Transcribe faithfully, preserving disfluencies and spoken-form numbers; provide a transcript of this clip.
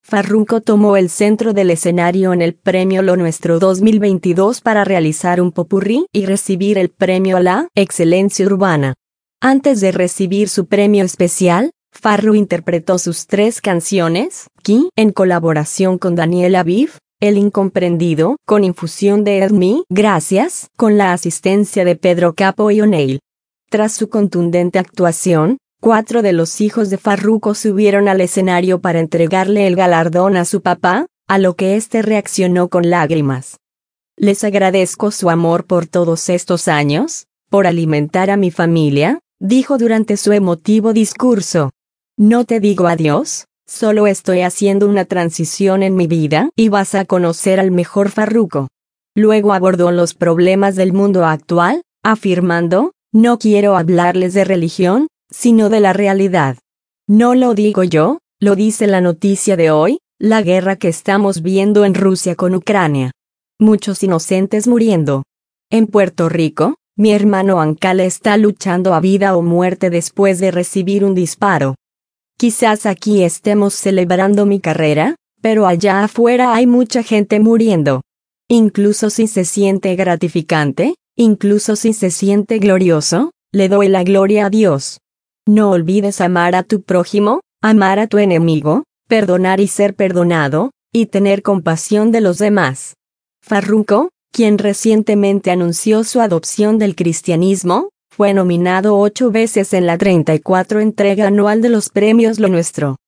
Farruko tomó el centro del escenario en el Premio Lo Nuestro dos mil veintidós para realizar un popurrí y recibir el premio a la excelencia urbana. Antes de recibir su premio especial, Farru interpretó sus tres canciones, Ki, en colaboración con Daniel Aviv, El Incomprendido, con infusión de Edmi, Gracias, con la asistencia de Pedro Capo y O'Neil. Tras su contundente actuación, cuatro de los hijos de Farruko subieron al escenario para entregarle el galardón a su papá, a lo que éste reaccionó con lágrimas. Les agradezco su amor por todos estos años, por alimentar a mi familia, dijo durante su emotivo discurso. No te digo adiós, solo estoy haciendo una transición en mi vida y vas a conocer al mejor Farruko. Luego abordó los problemas del mundo actual, afirmando, no quiero hablarles de religión, sino de la realidad. No lo digo yo, lo dice la noticia de hoy, la guerra que estamos viendo en Rusia con Ucrania. Muchos inocentes muriendo. En Puerto Rico, mi hermano Ancale está luchando a vida o muerte después de recibir un disparo. Quizás aquí estemos celebrando mi carrera, pero allá afuera hay mucha gente muriendo. Incluso si se siente gratificante, incluso si se siente glorioso, le doy la gloria a Dios. No olvides amar a tu prójimo, amar a tu enemigo, perdonar y ser perdonado, y tener compasión de los demás. Farruko, quien recientemente anunció su adopción del cristianismo, fue nominado ocho veces en la treinta y cuatro entrega anual de los premios Lo Nuestro.